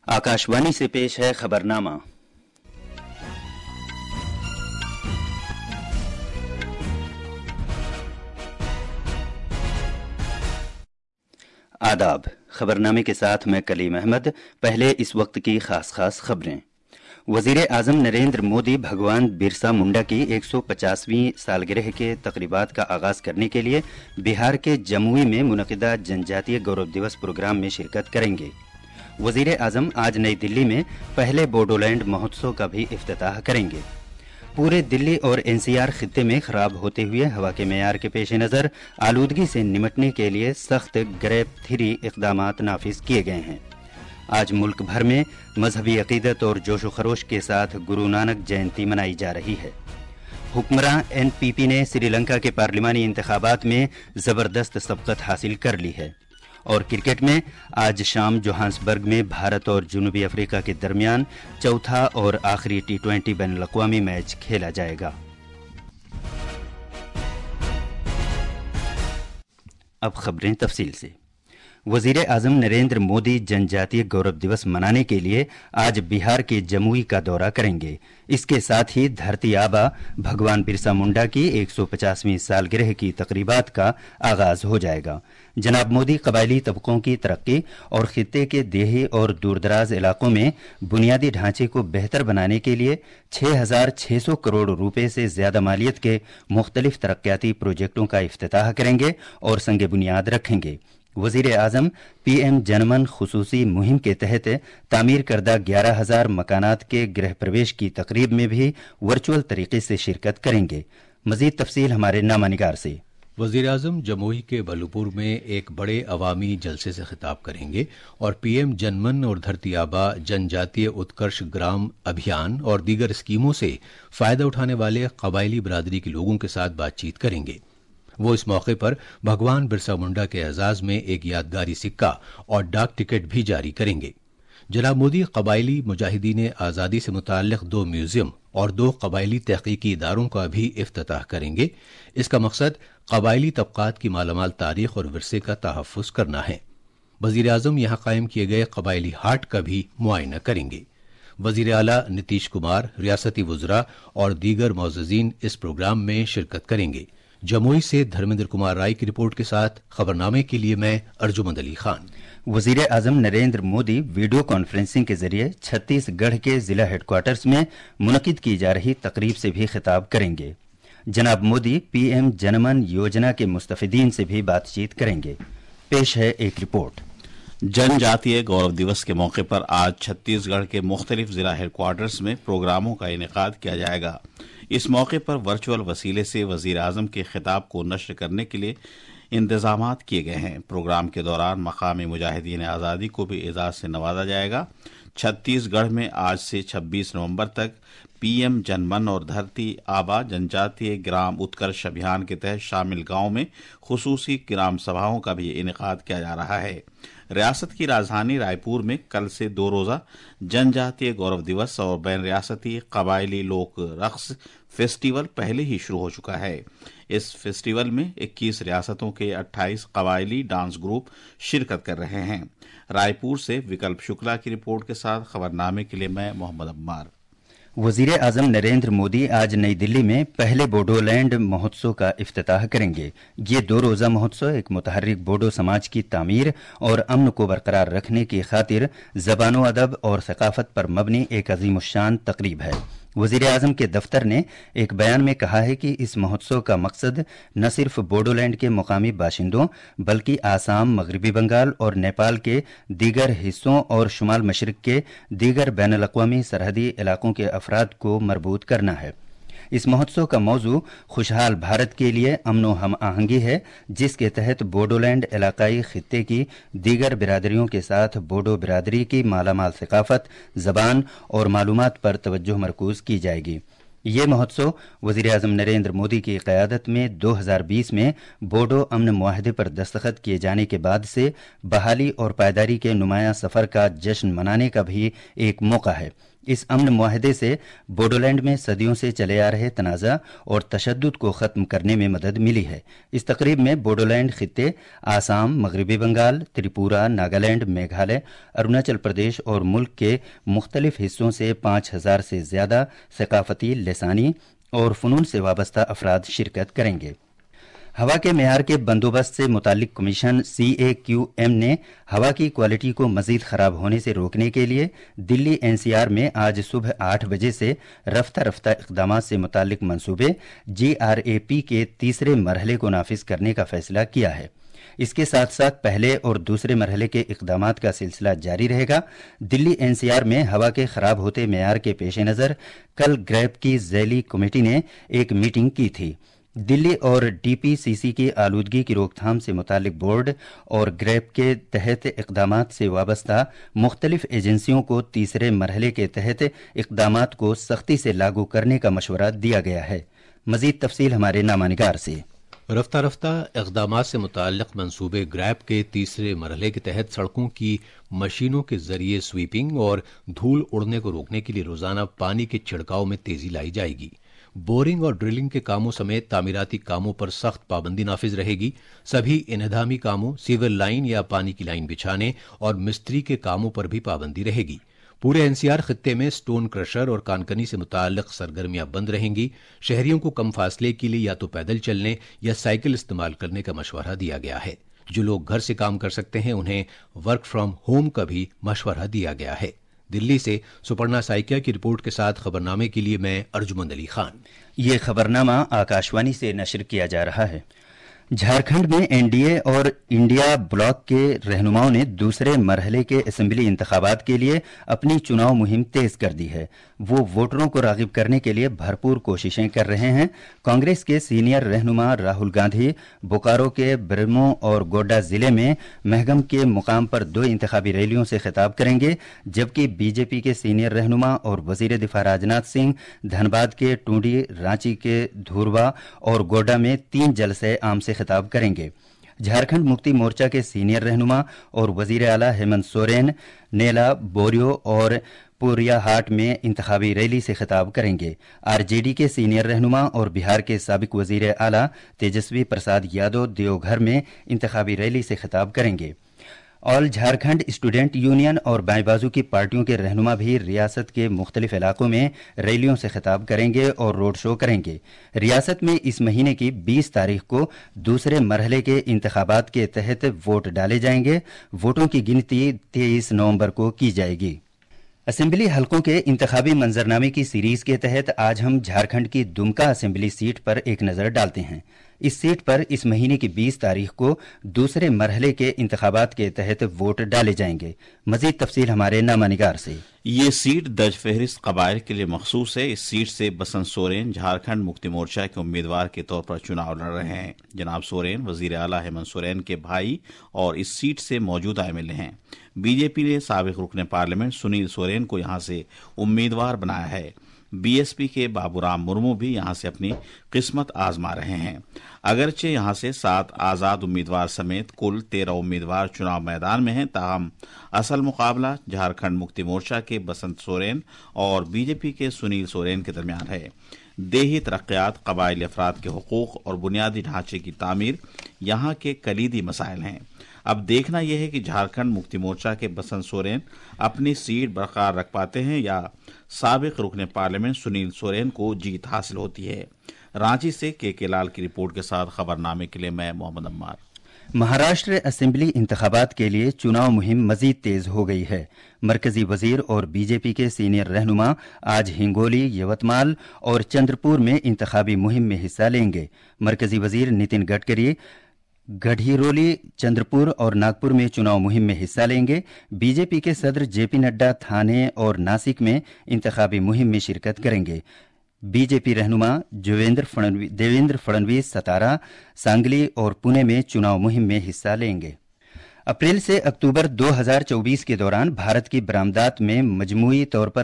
आकाशवाणी से पेश है खबरनामा। आदाब। खबरनामे के साथ मैं कलीम अहमद। पहले इस वक्त की खास खबरें। वजीर आजम नरेंद्र मोदी भगवान बिरसा मुंडा की 150वीं सालगिरह के तकरीबात का आगाज करने के लिए बिहार के जमुई में मुनक़िदा जनजातीय गौरव दिवस प्रोग्राम में शिरकत करेंगे। वजीर आजम आज नई दिल्ली में पहले बोडोलैंड महोत्सव का भी इफ्तिताह करेंगे। पूरे दिल्ली और एनसीआर खित्ते में खराब होते हुए हवा के मेयार के पेश नज़र आलूदगी से निमटने के लिए सख्त ग्रेप 3 इक़दामात नाफिज किए गए हैं। आज मुल्क भर में मजहबी अकीदत और जोश व खरोश के साथ गुरु नानक जयंती मनाई जा रही है। हुक्मरान एनपीपी ने श्रीलंका के पार्लिमानी इंतखाबात में जबरदस्त सबकत हासिल कर ली है। और क्रिकेट में आज शाम जोहान्सबर्ग में भारत और जनूबी अफ्रीका के दरमियान चौथा और आखिरी T20 बैनुल-अक़वामी मैच खेला जाएगा। अब खबरें तफसील से। वजीर आजम नरेंद्र मोदी जनजातीय गौरव दिवस मनाने के लिए आज बिहार के जमुई का दौरा करेंगे। इसके साथ ही धरती आबा भगवान बिरसा मुंडा की 150वीं सालगिरह की तकरीबात का आगाज हो जाएगा। जनाब मोदी कबायली तबकों की तरक्की और खित्ते के देही और दूरदराज इलाकों में बुनियादी ढांचे को बेहतर बनाने के लिए 6,600 करोड़ रुपए से ज्यादा मालियत के मुख्तलिफ तरक्याती प्रोजेक्टों का इफ्तिताह करेंगे और संग बुनियाद रखेंगे। वजीर आजम पीएम जनमन खुसूसी मुहिम के तहत तामीर करदा 11,000 मकानात के गृह प्रवेश की तकरीब में भी वर्चुअल तरीके से शिरकत करेंगे। मजीद तफसील हमारे नामानिगार से। वजीर आजम जमुई के बलुपुर में एक बड़े अवामी जलसे से खिताब करेंगे और पीएम जनमन और धरती आबा जनजातीय उत्कर्ष ग्राम अभियान और दीगर स्कीमों से फायदा उठाने वाले कबायली बरादरी के लोगों के साथ बातचीत करेंगे। वो इस मौके पर भगवान बिरसा मुंडा के एजाज में एक यादगारी सिक्का और डाक टिकट भी जारी करेंगे। जनाब मोदी कबायली मुजाहिदीन आज़ादी से मुताल्लिक़ 2 म्यूजियम और 2 कबायली तहकीकी इदारों का भी इफ्तिताह करेंगे। इसका मकसद कबायली तबकात की मालामाल तारीख और विरसे का तहफ़्फ़ुज़ करना है। वज़ीर आज़म यहाँ कायम किए गए कबायली हाट का भी मुआयना करेंगे। वज़ीर आला नीतीश कुमार, रियासती वज़रा और दीगर मुअज़्ज़िज़ीन इस प्रोग्राम में शिरकत करेंगे। जमुई से धर्मेंद्र कुमार राय की रिपोर्ट के साथ खबरनामे के लिए मैं अर्जुमंद अली खान। वजीर आजम नरेंद्र मोदी वीडियो कॉन्फ्रेंसिंग के जरिए छत्तीसगढ़ के जिला हेडक्वार्टर्स में मुनक़िद की जा रही तकरीब से भी खिताब करेंगे। जनाब मोदी पीएम जनमन योजना के मुस्तफिदीन से भी बातचीत करेंगे। पेश है एक रिपोर्ट। जनजातीय गौरव दिवस के मौके पर आज छत्तीसगढ़ के मुख्तलिफ जिला हेडक्वार्टर्स में प्रोग्रामों का इनेकाद किया जाएगा। इस मौके पर वर्चुअल वसीले से वजीर आजम के खिताब को नश्र करने के लिए इंतजामात किए गए हैं। प्रोग्राम के दौरान मकामी मुजाहिदीन आज़ादी को भी एजाज से नवाजा जाएगा। छत्तीसगढ़ में आज से 26 नवंबर तक पीएम जनमन और धरती आबा जनजातीय ग्राम उत्कर्ष अभियान के तहत शामिल गांव में खुसूसी ग्राम सभाओं का भी इनेकाद किया जा रहा है। रियासत की राजधानी रायपुर में कल से 2 रोजा जनजातीय गौरव दिवस और बैन रियासती कबायली लोक रक्स फेस्टिवल पहले ही शुरू हो चुका है। इस फेस्टिवल में 21 रियासतों के 28 कबायली डांस ग्रुप शिरकत कर रहे हैं। रायपुर से विकल्प शुक्ला की रिपोर्ट के साथ खबरनामे के लिए मैं मोहम्मद अम्मार। वजीर आजम नरेंद्र मोदी आज नई दिल्ली में पहले बोडोलैंड महोत्सव का इफ्तिताह करेंगे। ये 2 रोजा महोत्सव एक मुतहर्रिक बोडो समाज की तामीर और अमन को बरकरार रखने की खातिर ज़बानो अदब और सकाफत पर मबनी एक अजीमुश्शान तकरीब है। वजीर आजम के दफ्तर ने एक बयान में कहा है कि इस महोत्सव का मकसद न सिर्फ बोडोलैंड के मुकामी बाशिंदों बल्कि आसाम, मगरबी बंगाल और नेपाल के दीगर हिस्सों और शुमाल मशरिक के दीगर बैनुल-अक़वामी सरहदी इलाकों के अफराद को मरबूत करना है। इस महोत्सव का मौजू खुशहाल भारत के लिए अमन व हम आहंगी है, जिसके तहत बोडोलैंड इलाकाई खित्ते की दीगर बिरादरियों के साथ बोडो बिरादरी की मालामाल सकाफत, जबान और मालूमात पर तवज्जो मरकूज की जाएगी। ये महोत्सव वजीर आजम नरेंद्र मोदी की क़यादत में 2020 में बोडो अमन मुआहदे पर दस्तखत किए जाने के बाद से बहाली और पायदारी के नुमाया सफर का जश्न मनाने का भी एक मौका है। इस अमन मुआहदे से बोडोलैंड में सदियों से चले आ रहे तनाज़ा और तशद्दुद को ख़त्म करने में मदद मिली है। इस तकरीब में बोडोलैंड खित्ते आसाम, मगरबी बंगाल, त्रिपुरा, नागालैंड, मेघालय, अरुणाचल प्रदेश और मुल्क के मुख्तलिफ हिस्सों से 5000 से ज़्यादा सकाफती, लसानी और फ़नून से वाबस्ता अफराद शिरकत करेंगे। हवा के मेयार के बंदोबस्त से मुताल्लिक कमीशन CAQM ने हवा की क्वालिटी को मजीद खराब होने से रोकने के लिए दिल्ली NCR में आज सुबह 8 बजे से रफ्ता रफ्ता इक़दामात से मुताल्लिक मंसूबे GRAP के तीसरे मरहले को नाफिज करने का फैसला किया है। इसके साथ साथ पहले और दूसरे मरहले के इक़दामात का सिलसिला जारी रहेगा। दिल्ली NCR में हवा के खराब होते मेयार के पेश नज़र कल ग्रैप की ज़ैली कमेटी ने एक मीटिंग की थी। दिल्ली और DPCC की आलूदगी की रोकथाम से मुतालिक बोर्ड और ग्रैप के तहत इक़दामात से वाबस्ता मुख्तलिफ एजेंसियों को तीसरे मरहले के तहत इक़दामात को सख्ती से लागू करने का मशवरा दिया गया है। मजीद तफसील हमारे नामानिगार से। रफ्ता रफ्ता इक़दामात से मुताल्लिक़ मंसूबे ग्रैप के तीसरे मरहले के तहत सड़कों की मशीनों के जरिए स्वीपिंग और धूल उड़ने को रोकने के लिए रोजाना पानी के छिड़काव में तेजी लाई जाएगी। बोरिंग और ड्रिलिंग के कामों समेत तामीराती कामों पर सख्त पाबंदी नाफिज रहेगी। सभी इन्हदामी कामों, सीवर लाइन या पानी की लाइन बिछाने और मिस्त्री के कामों पर भी पाबंदी रहेगी। पूरे NCR खित्ते में स्टोन क्रशर और कानकनी से मुताल्लिक सरगर्मियां बंद रहेंगी। शहरियों को कम फासले के लिए या तो पैदल चलने या साइकिल इस्तेमाल करने का मशवरा दिया गया है। जो लोग घर से काम कर सकते हैं उन्हें वर्क फ्रॉम होम का भी मशवरा दिया गया है। दिल्ली से सुपर्णा साइकिया की रिपोर्ट के साथ खबरनामे के लिए मैं अर्जुमंद अली खान। ये खबरनामा आकाशवाणी से नशर किया जा रहा है। झारखंड में NDA और इंडिया ब्लॉक के रहनुमाओं ने दूसरे मरहले के असेंबली इंतखाबात के लिए अपनी चुनाव मुहिम तेज कर दी है। वो वोटरों को रागिब करने के लिए भरपूर कोशिशें कर रहे हैं। कांग्रेस के सीनियर रहनुमा राहुल गांधी बोकारो के ब्रह्मो और गोड्डा जिले में महगम के मुकाम पर 2 इंतखाबी रैलियों से खिताब करेंगे, जबकि बीजेपी के सीनियर रहनुमा और वजीर दिफा राजनाथ सिंह धनबाद के टूंडी, रांची के धुरवा और गोड्डा में 3 जलसे आम से खिताब करेंगे। झारखंड मुक्ति मोर्चा के सीनियर रहनुमा और वजीर आला हेमंत सोरेन नेला, बोरियो और पोरियाहाट में इंतखाबी रैली से खिताब करेंगे। RJD के सीनियर रहनुमा और बिहार के साबिक वजीर आला तेजस्वी प्रसाद यादव देवघर में इंतखाबी रैली से खिताब करेंगे। ऑल झारखंड स्टूडेंट यूनियन और बाएं बाजू की पार्टियों के रहनुमा भी रियासत के मुख्तलिफ इलाकों में रैलियों से खिताब करेंगे और रोड शो करेंगे। रियासत में इस महीने की 20 तारीख को दूसरे मरहले के इंतखाबात के तहत वोट डाले जाएंगे। वोटों की गिनती 23 नवंबर को की जाएगी। असेंबली हलकों के इंतखाबी मंजरनामे की सीरीज के तहत आज हम झारखंड की दुमका असेंबली सीट पर एक नजर डालते हैं। इस सीट पर इस महीने की 20 तारीख को दूसरे मरहले के इंतखाबात के तहत वोट डाले जाएंगे। मजीद तफसील हमारे नामानिगार से। ये सीट दर्ज फहरिस्त कबाइल के लिए मखसूस है। इस सीट से बसंत सोरेन झारखंड मुक्ति मोर्चा के उम्मीदवार के तौर पर चुनाव लड़ रहे हैं। जनाब सोरेन वजीर आला हेमंत सोरेन के भाई और इस सीट से मौजूदा MLA हैं। बीजेपी ने साबिक रुकने पार्लियामेंट सुनील सोरेन को यहां से उम्मीदवार बनाया है। BSP के बाबूराम मुर्मू भी यहां से अपनी किस्मत आजमा रहे हैं। अगरचे यहां से 7 आजाद उम्मीदवार समेत कुल 13 उम्मीदवार चुनाव मैदान में हैं, ताहम असल मुकाबला झारखंड मुक्ति मोर्चा के बसंत सोरेन और बीजेपी के सुनील सोरेन के दरमियान है। देही तरक्यात, कबाइली अफराद के हुकूक और बुनियादी ढांचे की तामीर यहाँ के कलीदी मसाइल हैं। अब देखना यह है कि झारखंड मुक्ति मोर्चा के बसंत सोरेन अपनी सीट बरकरार रख पाते हैं या साबिक रुकने पार्लियामेंट सुनील सोरेन को जीत हासिल होती है। रांची से के लाल की रिपोर्ट के साथ खबरनामे के लिए मैं मोहम्मद अम्मार। महाराष्ट्र असेंबली इंतखाबात के लिए चुनाव मुहिम मजीद तेज हो गई है। मरकजी वजीर और बीजेपी के सीनियर रहनुमा आज हिंगोली, यवतमाल और चंद्रपुर में इंतखाबी मुहिम में हिस्सा लेंगे। मरकजी वजीर नितिन गडकरी गढ़ीरोली, चंद्रपुर और नागपुर में चुनाव मुहिम में हिस्सा लेंगे। बीजेपी के सदर JP नड्डा थाने और नासिक में इंतखाबी मुहिम में शिरकत करेंगे। बीजेपी रहनुमा देवेंद्र फडणवीस सतारा, सांगली और पुणे में चुनाव मुहिम में हिस्सा लेंगे। अप्रैल से अक्टूबर 2024 के दौरान भारत की बरामदात में मजमूई तौर पर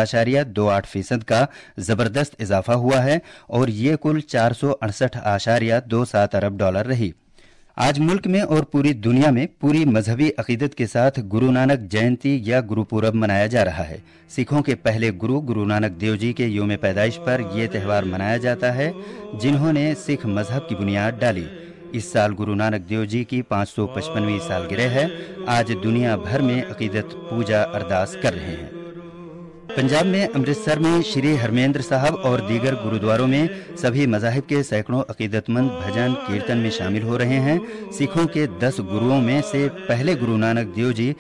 7.28% का जबरदस्त इजाफा हुआ है और ये कुल $468.27 अरब रही। आज मुल्क में और पूरी दुनिया में पूरी मजहबी अकीदत के साथ गुरु नानक जयंती या गुरुपूरब मनाया जा रहा है। सिखों के पहले गुरु नानक देव जी के यौम पैदाइश पर यह त्यौहार मनाया जाता है, जिन्होंने सिख मजहब की बुनियाद डाली। इस साल गुरु नानक देव जी की 555वीं सालगिरह है। आज दुनिया भर में अकीदत पूजा अरदास कर रहे हैं। पंजाब में अमृतसर में श्री हरमेंद्र साहब और दीगर गुरुद्वारों में सभी मज़ाहिब के सैकड़ों अकीदतमंद भजन कीर्तन में शामिल हो रहे हैं। सिखों के 10 गुरुओं में से पहले गुरु नानक देव जी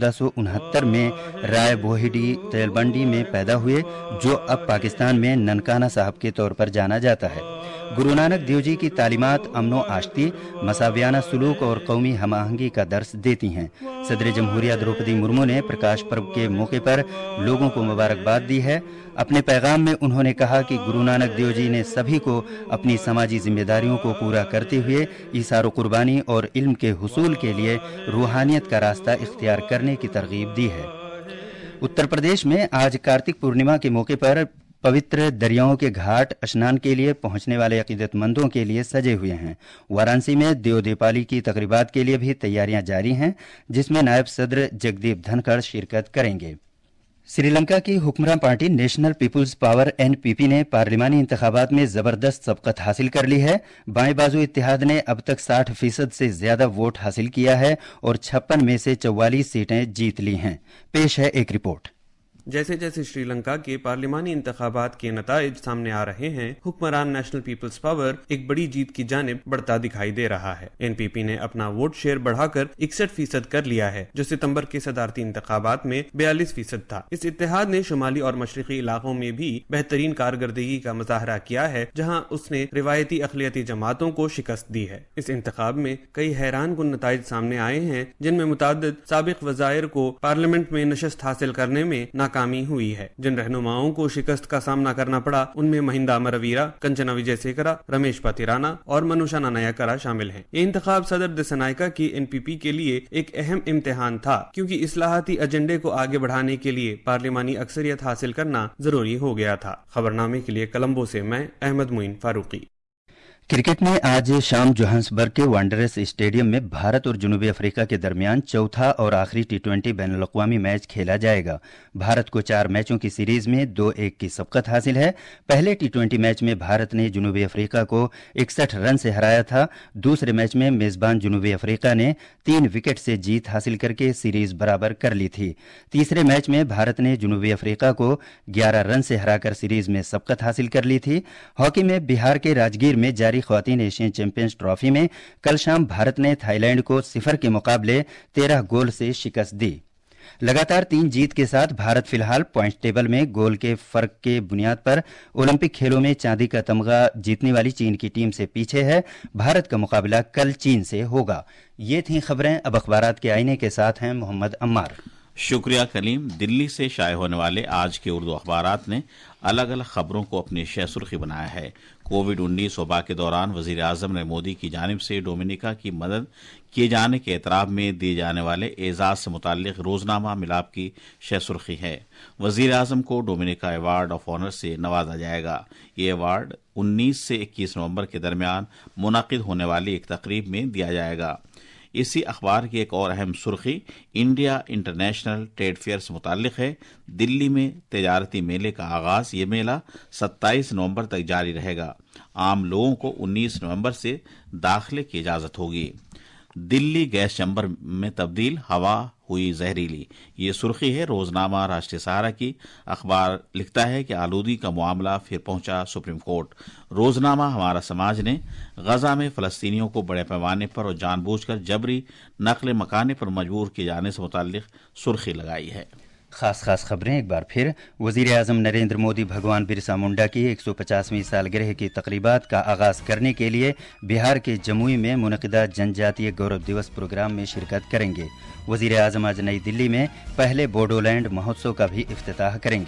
1469 में राय बोहिडी तेलबंडी में पैदा हुए, जो अब पाकिस्तान में ननकाना साहब के तौर पर जाना जाता है। गुरु नानक देव जी की तालीमात अमनो आश्ती, मसावियाना सुलूक और कौमी हमाहंगी का दर्स देती हैं। सदर जमहूरिया द्रौपदी मुर्मू ने प्रकाश पर्व के मौके पर लोगों को मुबारकबाद दी है। अपने पैगाम में उन्होंने कहा कि गुरु नानक देव जी ने सभी को अपनी समाजी जिम्मेदारियों को पूरा करते हुए ईसार कुर्बानी और इल्म के हुसूल के लिए रूहानियत का रास्ता इख्तियार करने की तरगीब दी है। उत्तर प्रदेश में आज कार्तिक पूर्णिमा के मौके पर पवित्र दरियाओं के घाट स्नान के लिए पहुंचने वाले अकीदतमंदों के लिए सजे हुए हैं। वाराणसी में देव दीपावली की तकरीबात के लिए भी तैयारियां जारी हैं, जिसमें नायब सदर जगदीप धनखड़ शिरकत करेंगे। श्रीलंका की हुक्मरान party national people's power NPP ने पार्लिमानी इंतखाबात में जबरदस्त सबकत हासिल कर ली है। बाएं बाजू इत्तेहाद ने अब तक 60% से ज्यादा वोट हासिल किया है और 56 में से 44 सीटें जीत ली हैं। पेश है एक रिपोर्ट। जैसे जैसे श्रीलंका के पार्लिमानी इंतखाबात के नताइज सामने आ रहे हैं, हुक्मरान नेशनल पीपल्स पावर एक बड़ी जीत की जानिब बढ़ता दिखाई दे रहा है। एनपीपी ने अपना वोट शेयर बढ़ाकर 61% कर लिया है, जो सितंबर के सदारती इंतखाबात में 42% था। इस इत्तेहाद ने शुमाली और मशरकी इलाकों में भी बेहतरीन कारकर्दगी का मुजाहरा किया है, जहां उसने रिवायती अक़लियती जमातों को शिकस्त दी है। इस इंतखाब में कई हैरान कुन नताइज सामने आए हैं, जिनमें मुताद्दिद साबिक वज़ायर को पार्लियामेंट में नशस्त हासिल करने में नाकामी हुई है। जिन रहनुमाओं को शिकस्त का सामना करना पड़ा, उनमें महिंदा अमरवीरा, कंचना विजयसेखरा, रमेश पातिराना और मनुषा नायकरा शामिल हैं। ये इंतखाब सदर दिसनायका की एनपीपी के लिए एक अहम इम्तिहान था, क्योंकि इस्लाहाती एजेंडे को आगे बढ़ाने के लिए पार्लिमानी अक्सरियत हासिल करना जरूरी हो गया था। खबरनामे के लिए कोलंबो से मैं अहमद मुइन फारूकी। क्रिकेट में आज शाम जोहान्सबर्ग के वांडरर्स स्टेडियम में भारत और जनूबी अफ्रीका के दरमियान चौथा और आखिरी टी20 बैनुल-अक़वामी मैच खेला जाएगा। भारत को 4 मैचों की सीरीज में 2-1 की सबकत हासिल है। पहले टी20 मैच में भारत ने जनूबी अफ्रीका को 61 रन से हराया था। दूसरे मैच में मेजबान जनूबी अफ्रीका ने 3 विकेट से जीत हासिल करके सीरीज बराबर कर ली थी। तीसरे मैच में भारत ने जनूबी अफ्रीका को 11 रन से हराकर सीरीज में सबकत हासिल कर ली थी। हॉकी में बिहार के राजगीर में जारी ख्वातीन एशियन चैंपियंस ट्रॉफी में कल शाम भारत ने थाईलैंड को 0 के मुकाबले 13 गोल से शिकस्त दी। लगातार 3 जीत के साथ भारत फिलहाल पॉइंट टेबल में गोल के फर्क के बुनियाद पर ओलंपिक खेलों में चांदी का तमगा जीतने वाली चीन की टीम से पीछे है। भारत का मुकाबला कल चीन से होगा। ये थी खबरें। अब अखबारात के आईने के साथ हैं मोहम्मद अम्मार। शुक्रिया कलीम। दिल्ली से शाये होने वाले आज के उर्दू अखबारात ने अलग अलग खबरों को अपनी शह सुर्खी बनाया है। कोविड-19 वबा के दौरान वजीर आजम ने मोदी की जानिब से डोमिनिका की मदद किए जाने के एतराब में दिए जाने वाले एजाज से मुताल्लिक रोजनामा मिलाप की शह सुर्खी है। वजीर आजम को डोमिनिका अवार्ड ऑफ ऑनर से नवाजा जाएगा। ये अवार्ड 19 से 21 नवंबर के दरमियान मुनाकिद होने वाली एक तकरीब में दिया जाएगा। इसी अखबार की एक और अहम सुर्खी इंडिया इंटरनेशनल ट्रेड फेयर से मुताल्लिक है। दिल्ली में तजारती मेले का आगाज। ये मेला 27 नवंबर तक जारी रहेगा। आम लोगों को 19 नवंबर से दाखिले की इजाजत होगी। दिल्ली गैस चैम्बर में तब्दील, हवा हुई जहरीली। ये सुर्खी है रोजनामा राष्ट्रीय सहारा की। अखबार लिखता है कि आलूदी का मामला फिर पहुंचा सुप्रीम कोर्ट। रोजनामा हमारा समाज ने गजा में फलस्तीनियों को बड़े पैमाने पर और जानबूझकर जबरी नकल मकाने पर मजबूर किए जाने से मुताल्लिक सुर्खी लगाई है। खास खबरें एक बार फिर। वजीर आजम नरेंद्र मोदी भगवान बिरसा मुंडा की 150वीं सालगिरह की तकरीबात का आगाज करने के लिए बिहार के जमुई में मुनक़िदा जनजातीय गौरव दिवस प्रोग्राम में शिरकत करेंगे। वजीर आजम आज नई दिल्ली में पहले बोडोलैंड महोत्सव का भी इफ्तिताह करेंगे।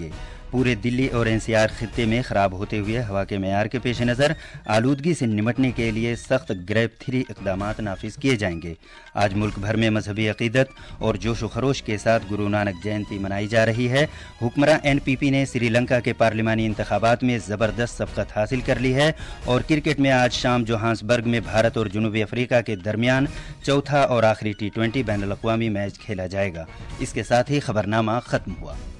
پورے دلی اور NCR خطے میں خراب ہوتے ہوئے ہوا کے معیار کے پیش نظر آلودگی سے نمٹنے کے لیے سخت گریپ 3 اقدامات نافذ کیے جائیں گے۔ آج ملک بھر میں مذہبی عقیدت اور جوش و خروش کے ساتھ گرو نانک جینتی منائی جا رہی ہے۔ حکمراں NPP نے سری لنکا کے پارلیمانی انتخابات میں زبردست سبقت حاصل کر لی ہے، اور کرکٹ میں آج شام جوہانسبرگ میں بھارت اور جنوبی افریقہ کے درمیان چوتھا اور آخری T20 بین الاقوامی میچ کھیلا جائے گا۔ اس کے ساتھ ہی خبرنامہ ختم ہوا۔